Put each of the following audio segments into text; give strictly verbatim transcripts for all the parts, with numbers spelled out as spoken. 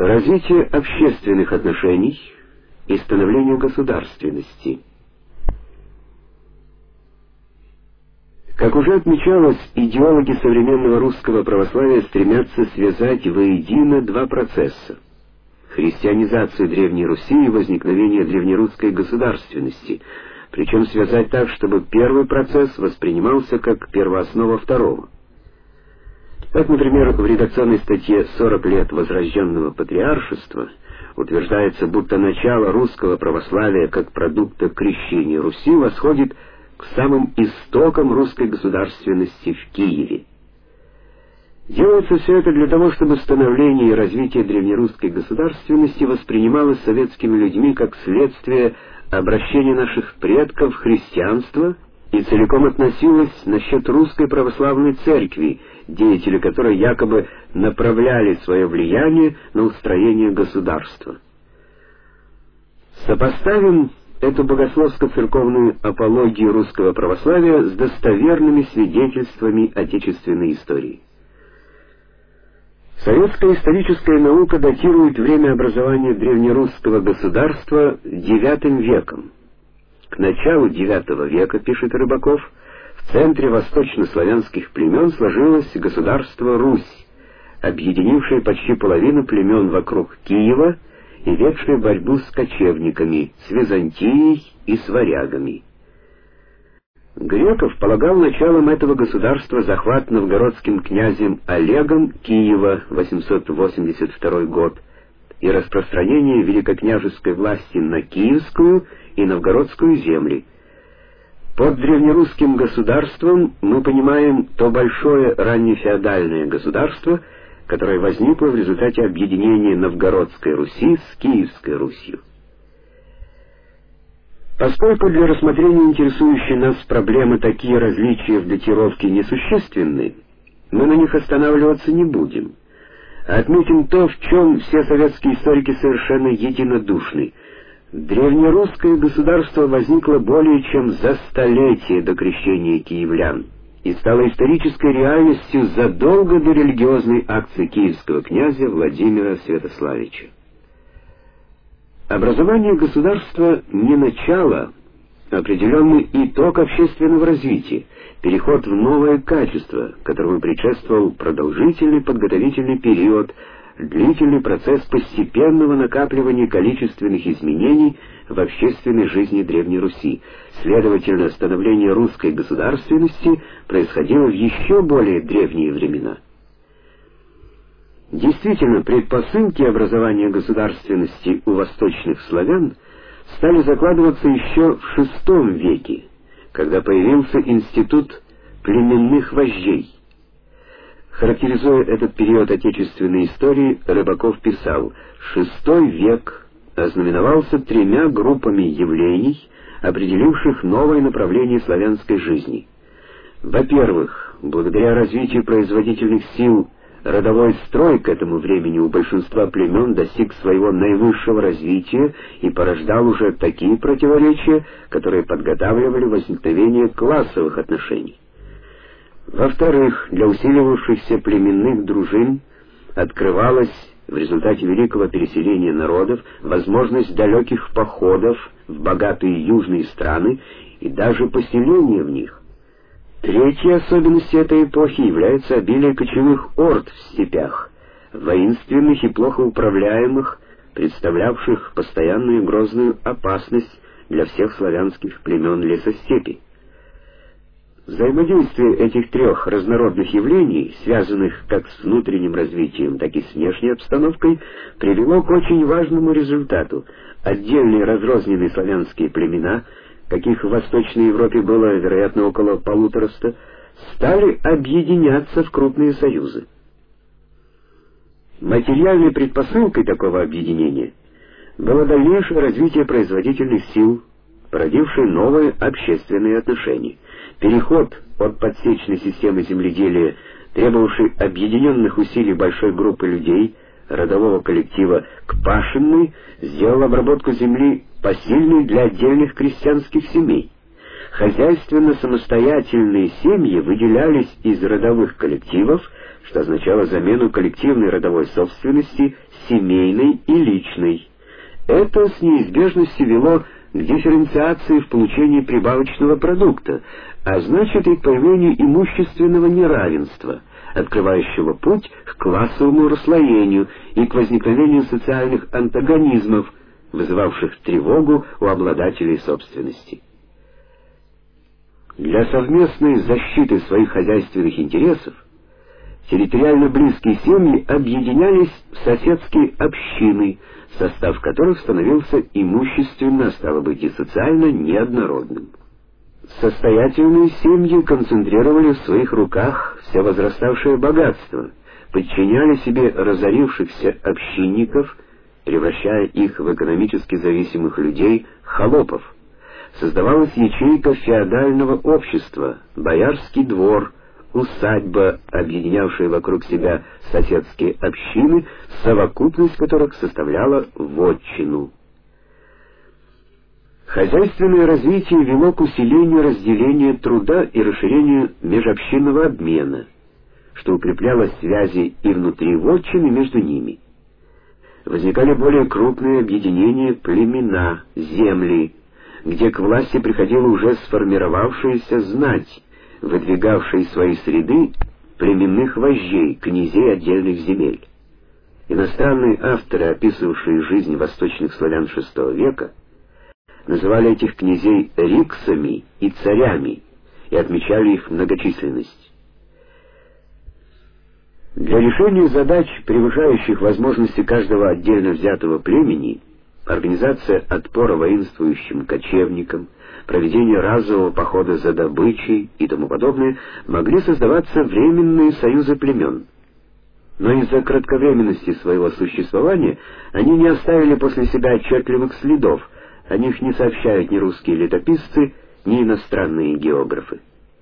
Развитие общественных отношений и становление государственности. Как уже отмечалось, идеологи современного русского православия стремятся связать воедино два процесса: христианизацию Древней Руси и возникновение древнерусской государственности, причем связать так, чтобы первый процесс воспринимался как первооснова второго. Так, например, в редакционной статье «сорок лет возрожденного патриаршества» утверждается, будто начало русского православия как продукта крещения Руси восходит к самым истокам русской государственности в Киеве. Делается все это для того, чтобы становление и развитие древнерусской государственности воспринималось советскими людьми как следствие обращения наших предков в христианство и целиком относилось насчет русской православной церкви, деятели которой якобы направляли свое влияние на устроение государства. Сопоставим эту богословско-церковную апологию русского православия с достоверными свидетельствами отечественной истории. Советская историческая наука датирует время образования древнерусского государства девятым веком. К началу девятого века, пишет Рыбаков, в центре восточнославянских племен сложилось государство Русь, объединившее почти половину племен вокруг Киева и ведшее борьбу с кочевниками, с Византией и с варягами. Греков полагал началом этого государства захват новгородским князем Олегом Киева, восемьсот восемьдесят второй год, и распространение великокняжеской власти на киевскую и новгородскую земли. Под древнерусским государством мы понимаем то большое раннефеодальное государство, которое возникло в результате объединения Новгородской Руси с Киевской Русью. Поскольку для рассмотрения интересующей нас проблемы такие различия в датировке несущественны, мы на них останавливаться не будем. Отметим то, в чем все советские историки совершенно единодушны. Древнерусское государство возникло более чем за столетие до крещения киевлян и стало исторической реальностью задолго до религиозной акции киевского князя Владимира Святославича. Образование государства не начало, а определенный итог общественного развития, переход в новое качество, которому предшествовал продолжительный подготовительный период, длительный процесс постепенного накапливания количественных изменений в общественной жизни Древней Руси. Следовательно, становление русской государственности происходило в еще более древние времена. Действительно, предпосылки образования государственности у восточных славян стали закладываться еще в шестом веке, когда появился институт племенных вождей. Характеризуя этот период отечественной истории, Рыбаков писал: «Шестой век ознаменовался тремя группами явлений, определивших новое направление славянской жизни. Во-первых, благодаря развитию производительных сил, родовой строй к этому времени у большинства племен достиг своего наивысшего развития и порождал уже такие противоречия, которые подготавливали возникновение классовых отношений. Во-вторых, для усиливавшихся племенных дружин открывалась в результате великого переселения народов возможность далеких походов в богатые южные страны и даже поселения в них. Третьей особенностью этой эпохи является обилие кочевых орд в степях, воинственных и плохо управляемых, представлявших постоянную грозную опасность для всех славянских племен лесостепи. Взаимодействие этих трех разнородных явлений, связанных как с внутренним развитием, так и с внешней обстановкой, привело к очень важному результату. Отдельные разрозненные славянские племена, каких в Восточной Европе было, вероятно, около полутораста, стали объединяться в крупные союзы. Материальной предпосылкой такого объединения было дальнейшее развитие производительных сил, породившее новые общественные отношения. Переход от подсечной системы земледелия, требовавшей объединенных усилий большой группы людей, родового коллектива, к пашенной, сделал обработку земли посильной для отдельных крестьянских семей. Хозяйственно-самостоятельные семьи выделялись из родовых коллективов, что означало замену коллективной родовой собственности семейной и личной. Это с неизбежностью вело к дифференциации в получении прибавочного продукта, а значит и к появлению имущественного неравенства, открывающего путь к классовому расслоению и к возникновению социальных антагонизмов, вызывавших тревогу у обладателей собственности. Для совместной защиты своих хозяйственных интересов территориально близкие семьи объединялись в соседские общины, состав которых становился имущественно, а стало быть и социально неоднородным. Состоятельные семьи концентрировали в своих руках все возраставшее богатство, подчиняли себе разорившихся общинников, превращая их в экономически зависимых людей, холопов. Создавалась ячейка феодального общества, боярский двор, усадьба, объединявшая вокруг себя соседские общины, совокупность которых составляла вотчину. Хозяйственное развитие вело к усилению разделения труда и расширению межобщинного обмена, что укрепляло связи и внутри вотчин, и между ними. Возникали более крупные объединения, племена, земли, где к власти приходила уже сформировавшаяся знать, выдвигавшая из своей среды племенных вождей, князей отдельных земель. Иностранные авторы, описывавшие жизнь восточных славян шестого века, называли этих князей риксами и царями и отмечали их многочисленность. Для решения задач, превышающих возможности каждого отдельно взятого племени, организация отпора воинствующим кочевникам, проведение разового похода за добычей и тому подобное, могли создаваться временные союзы племен. Но из-за кратковременности своего существования они не оставили после себя отчетливых следов, о них не сообщают ни русские летописцы, ни иностранные географы.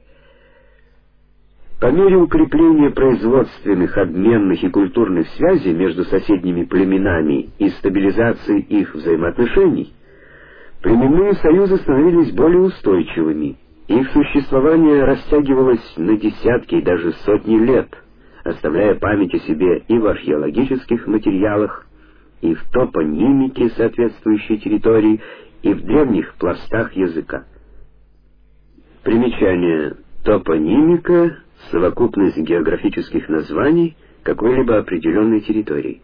По мере укрепления производственных, обменных и культурных связей между соседними племенами и стабилизации их взаимоотношений, племенные союзы становились более устойчивыми, их существование растягивалось на десятки и даже сотни лет, оставляя память о себе и в археологических материалах, и в топонимике соответствующей территории, и в древних пластах языка. Примечание: топонимика — совокупность географических названий какой-либо определенной территории.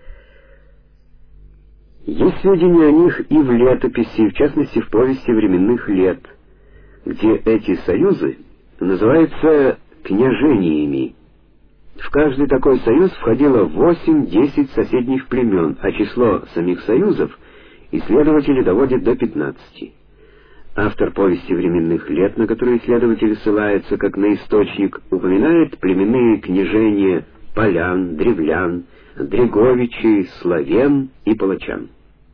Есть сведения о них и в летописи, в частности в повести временных лет, где эти союзы называются княжениями. В каждый такой союз входило восемь-десять соседних племен, а число самих союзов исследователи доводят до пятнадцати. Автор повести временных лет, на который исследователи ссылаются как на источник, упоминает племенные княжения полян, древлян, дреговичей, славян и палачан.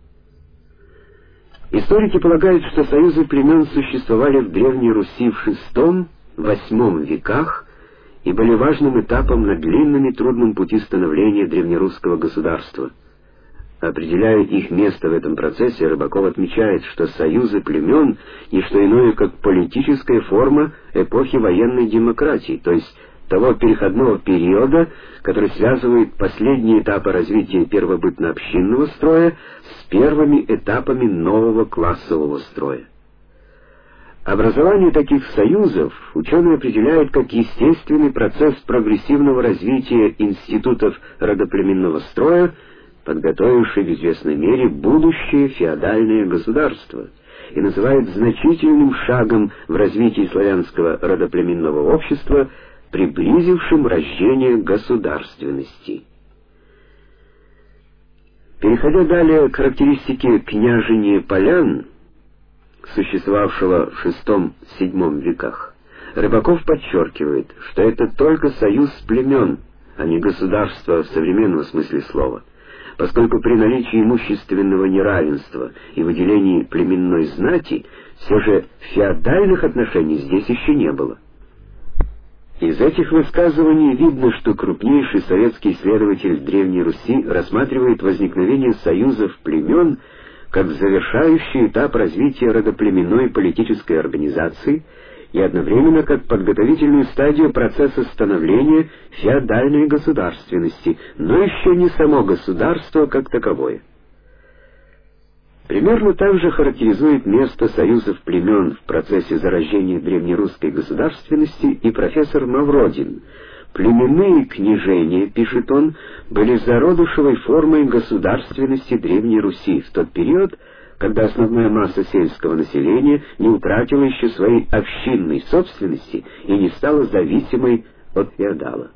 Историки полагают, что союзы племен существовали в Древней Руси в шестом-восьмом веках и были важным этапом на длинном и трудном пути становления древнерусского государства. Определяя их место в этом процессе, Рыбаков отмечает, что союзы племен — не что иное, как политическая форма эпохи военной демократии, то есть того переходного периода, который связывает последние этапы развития первобытно-общинного строя с первыми этапами нового классового строя. Образование таких союзов ученые определяют как естественный процесс прогрессивного развития институтов родоплеменного строя, подготовивший в известной мере будущее феодальное государство, и называют значительным шагом в развитии славянского родоплеменного общества, приблизившим рождение государственности. Переходя далее к характеристике княжения полян, существовавшего в шестом-седьмом веках, Рыбаков подчеркивает, что это только союз племен, а не государство в современном смысле слова, поскольку при наличии имущественного неравенства и выделении племенной знати все же феодальных отношений здесь еще не было. Из этих высказываний видно, что крупнейший советский исследователь Древней Руси рассматривает возникновение союзов племен как завершающий этап развития родоплеменной политической организации и одновременно как подготовительную стадию процесса становления феодальной государственности, но еще не само государство как таковое. Примерно так же характеризует место союзов племен в процессе зарождения древнерусской государственности и профессор Мавродин. Племенные княжения, пишет он, были зародышевой формой государственности Древней Руси в тот период, когда основная масса сельского населения не утратила еще своей общинной собственности и не стала зависимой от феодала.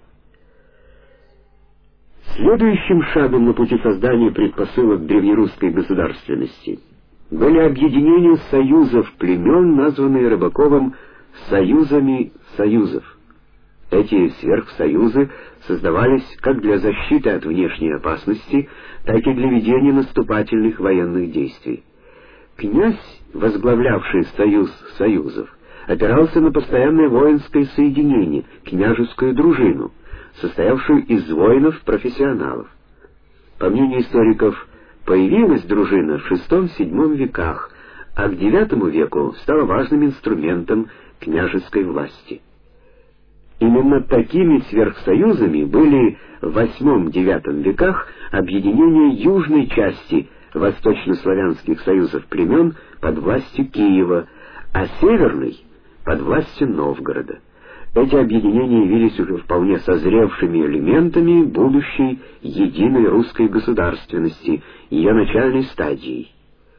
Следующим шагом на пути создания предпосылок древнерусской государственности были объединения союзов племен, названные Рыбаковым «союзами союзов». Эти сверхсоюзы создавались как для защиты от внешней опасности, так и для ведения наступательных военных действий. Князь, возглавлявший союз союзов, опирался на постоянное воинское соединение, княжескую дружину, состоявшую из воинов-профессионалов. По мнению историков, появилась дружина в шестом-седьмом веках, а к девятому веку стала важным инструментом княжеской власти. Именно такими сверхсоюзами были в восьмом-девятом веках объединения южной части восточнославянских союзов племен под властью Киева, а северной — под властью Новгорода. Эти объединения явились уже вполне созревшими элементами будущей единой русской государственности, ее начальной стадией.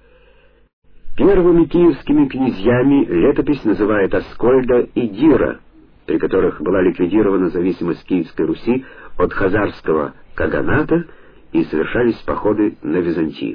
Первыми киевскими князьями летопись называет Аскольда и Дира, при которых была ликвидирована зависимость Киевской Руси от хазарского каганата и совершались походы на Византию.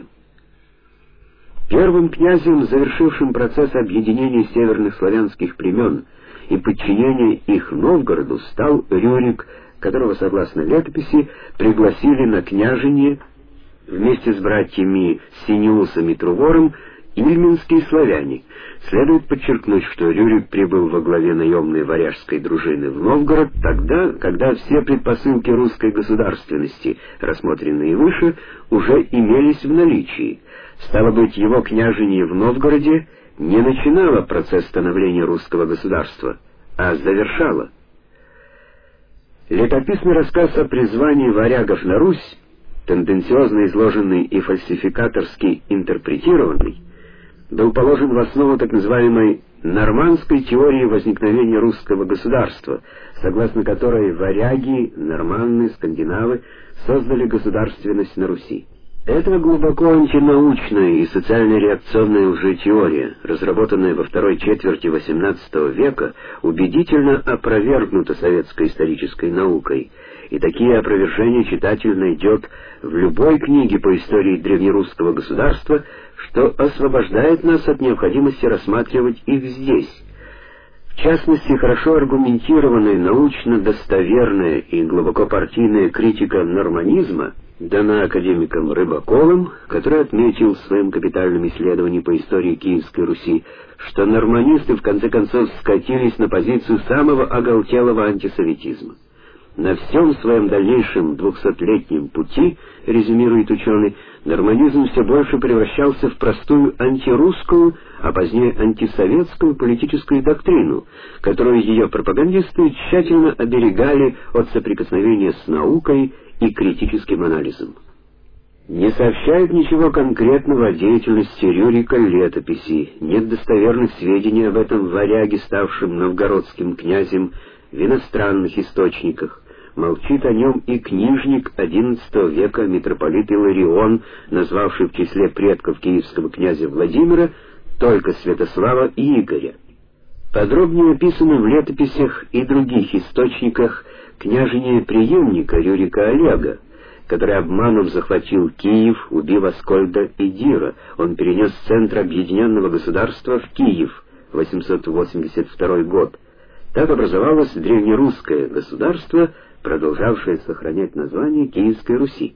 Первым князем, завершившим процесс объединения северных славянских племен и подчинения их Новгороду, стал Рюрик, которого, согласно летописи, пригласили на княжение вместе с братьями Синеусом и Трувором ильминские славяне. Следует подчеркнуть, что Рюрик прибыл во главе наемной варяжской дружины в Новгород тогда, когда все предпосылки русской государственности, рассмотренные выше, уже имелись в наличии. Стало быть, его княжение в Новгороде не начинало процесс становления русского государства, а завершало. Летописный рассказ о призвании варягов на Русь, тенденциозно изложенный и фальсификаторски интерпретированный, был положен в основу так называемой нормандской теории возникновения русского государства, согласно которой варяги, норманны, скандинавы создали государственность на Руси. Это глубоко антинаучная и социально-реакционная уже теория, разработанная во второй четверти восемнадцатого века, убедительно опровергнута советской исторической наукой, и такие опровержения читатель найдет в любой книге по истории древнерусского государства, что освобождает нас от необходимости рассматривать их здесь. В частности, хорошо аргументированная, научно достоверная и глубоко партийная критика норманизма дана академиком Рыбаковым, который отметил в своем капитальном исследовании по истории Киевской Руси, что норманисты в конце концов скатились на позицию самого оголтелого антисоветизма. На всем своем дальнейшем двухсотлетнем пути, резюмирует ученый, норманизм все больше превращался в простую антирусскую, а позднее антисоветскую политическую доктрину, которую ее пропагандисты тщательно оберегали от соприкосновения с наукой и критическим анализом. Не сообщает ничего конкретного о деятельности Рюрика летописи, нет достоверных сведений об этом варяге, ставшем новгородским князем, в иностранных источниках. Молчит о нем и книжник одиннадцатого века митрополит Иларион, назвавший в числе предков киевского князя Владимира только Святослава и Игоря. Подробнее описаны в летописях и других источниках княжение преемника Рюрика Олега, который обманом захватил Киев, убив Аскольда и Дира. Он перенес центр объединенного государства в Киев, восемьсот восемьдесят второй год. Так образовалось древнерусское государство, продолжавшее сохранять название Киевской Руси.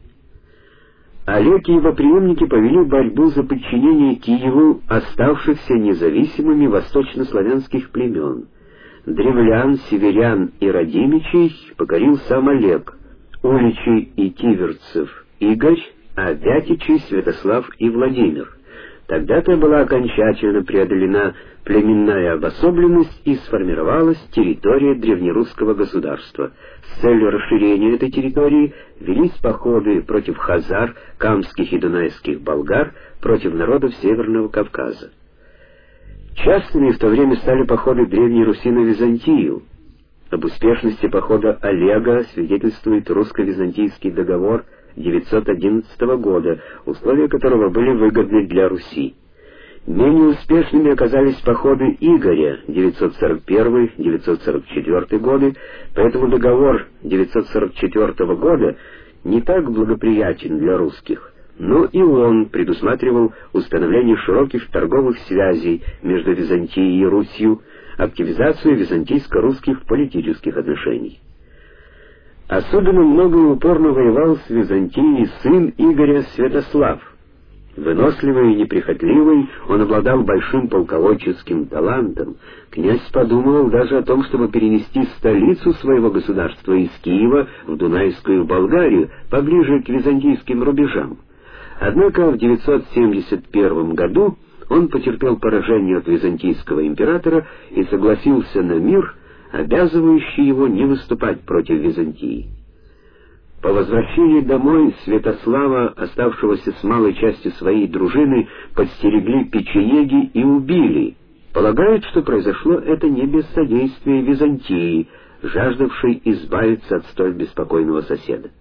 Олег и его преемники повели борьбу за подчинение Киеву оставшихся независимыми восточнославянских племен. Древлян, северян и радимичей покорил сам Олег, уличей и киверцев Игорь, а вятичей Святослав и Владимир. Тогда-то была окончательно преодолена племенная обособленность и сформировалась территория древнерусского государства. С целью расширения этой территории велись походы против хазар, камских и дунайских болгар, против народов Северного Кавказа. Частыми в то время стали походы Древней Руси на Византию. Об успешности похода Олега свидетельствует русско-византийский договор девятьсот одиннадцатого года, условия которого были выгодны для Руси. Менее успешными оказались походы Игоря девятьсот сорок первый — девятьсот сорок четвёртый годы, поэтому договор девятьсот сорок четвёртого года не так благоприятен для русских, но и он предусматривал установление широких торговых связей между Византией и Русью, активизацию византийско-русских политических отношений. Особенно много и упорно воевал с Византией сын Игоря Святослав. Выносливый и неприхотливый, он обладал большим полководческим талантом. Князь подумывал даже о том, чтобы перенести столицу своего государства из Киева в Дунайскую Болгарию, поближе к византийским рубежам. Однако в девятьсот семьдесят первом году он потерпел поражение от византийского императора и согласился на мир, обязывающий его не выступать против Византии. По возвращении домой Святослава, оставшегося с малой частью своей дружины, подстерегли печенеги и убили. Полагают, что произошло это не без содействия Византии, жаждавшей избавиться от столь беспокойного соседа.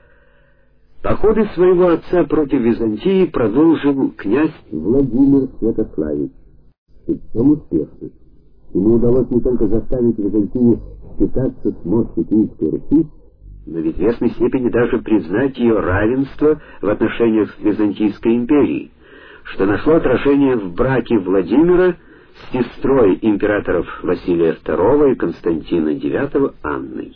Походы своего отца против Византии продолжил князь Владимир Святославич, и причем успешно. Ему удалось не только заставить Византию считаться с мощью Киевской Руси, но в известной степени даже признать ее равенство в отношениях с Византийской империей, что нашло отражение в браке Владимира с сестрой императоров Василия второго и Константина девятого Анной.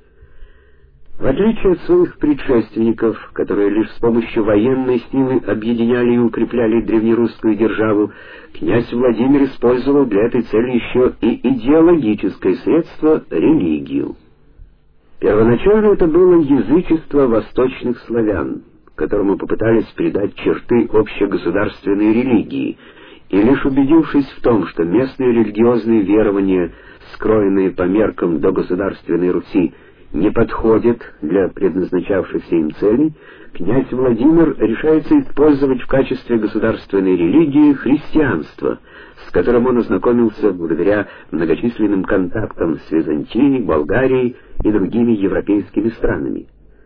В отличие от своих предшественников, которые лишь с помощью военной силы объединяли и укрепляли древнерусскую державу, князь Владимир использовал для этой цели еще и идеологическое средство — религию. Первоначально это было язычество восточных славян, которому попытались придать черты общегосударственной религии, и лишь убедившись в том, что местные религиозные верования, скроенные по меркам догосударственной Руси, не подходит для предназначавшихся им целей, князь Владимир решается использовать в качестве государственной религии христианство, с которым он ознакомился благодаря многочисленным контактам с Византией, Болгарией и другими европейскими странами.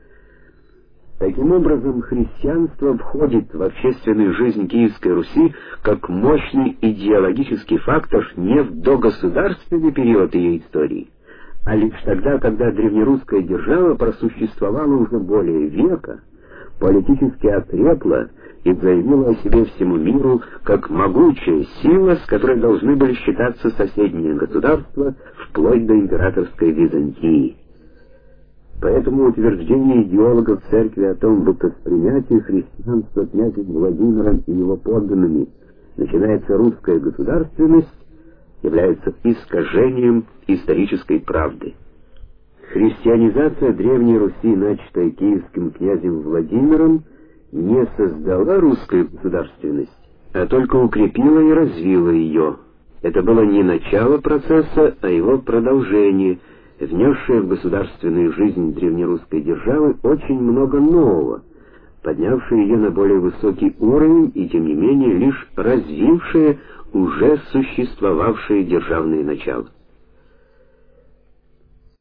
Таким образом, христианство входит в общественную жизнь Киевской Руси как мощный идеологический фактор не в догосударственный период ее истории, а лишь тогда, когда древнерусская держава просуществовала уже более века, политически окрепла и заявила о себе всему миру как могучая сила, с которой должны были считаться соседние государства вплоть до императорской Византии. Поэтому утверждение идеологов церкви о том, будто с принятия христианства князем Владимиром и его подданными начинается русская государственность, является искажением исторической правды. Христианизация Древней Руси, начатая киевским князем Владимиром, не создала русскую государственность, а только укрепила и развила ее. Это было не начало процесса, а его продолжение, внесшее в государственную жизнь древнерусской державы очень много нового, поднявшее ее на более высокий уровень и, тем не менее, лишь развившее уже существовавшие державные начала.